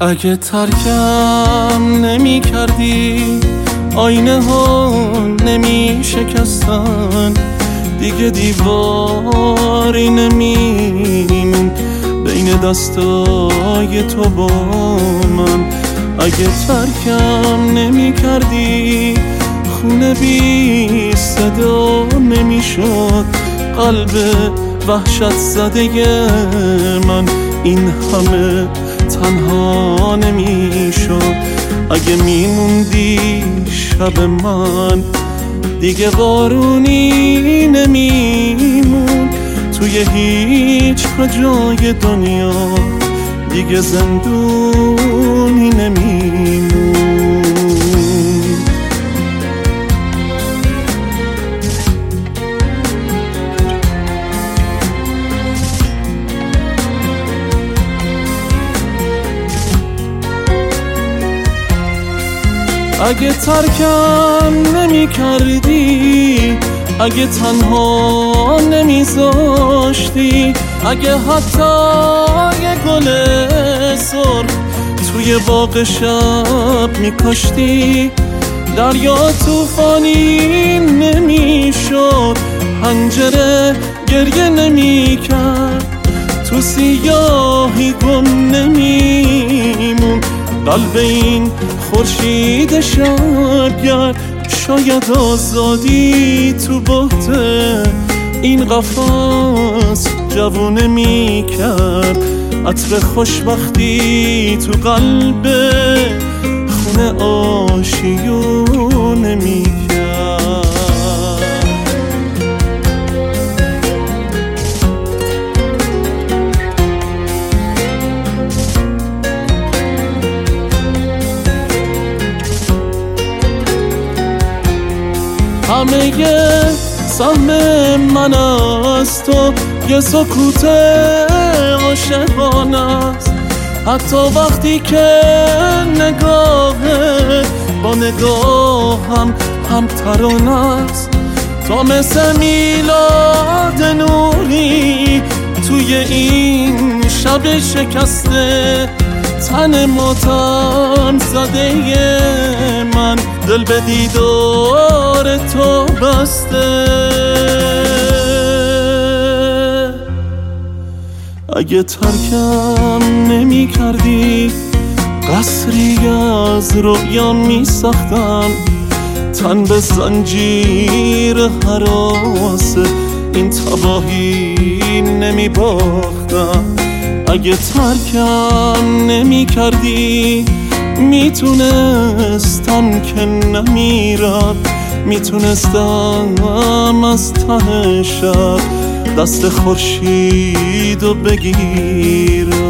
اگه ترکم نمی کردی آینه ها نمی شکستن، دیگه دیواری نمیمون بین دستای تو با من. اگه ترکم نمی کردی خونه بی صدا نمی شد قلب وحشت زده من، این همه تنها نمی شد. اگه میموندی شب من دیگه بارونی نمیمون، توی هیچ جای دنیا دیگه زندونی نمیمون. اگه ترکم نمی کردی، اگه تنها نمیذاشتی، اگه حتی یه گل سرخ توی باغ شب میکاشتی، دریا طوفانی نمیشد، پنجره گریه نمیکرد، تو سیاهی گم نمیمون قلب این خورشید شبگرد. شاید آزادی تو بحت این قفس جوونه میکرد، عطر خوشبختی تو قلب خونه آشیونه میکرد. همه سهم من از تو یه سکوت عاشقانه است، حتی وقتی که نگاهت با نگاهم هم ترانه است. تو مثل میلاد نوری توی این شب شکسته، تن ماتم زده من دل به دیدار تو بسته. اگه ترکم نمی کردی قصری از رویا می ساختم، تن به زنجیر هراس این تباهی نمی باختم. اگه ترکم نمی کردی میتونستم که نمیرم، میتونستم از ته شب دست خورشیدو بگیرم.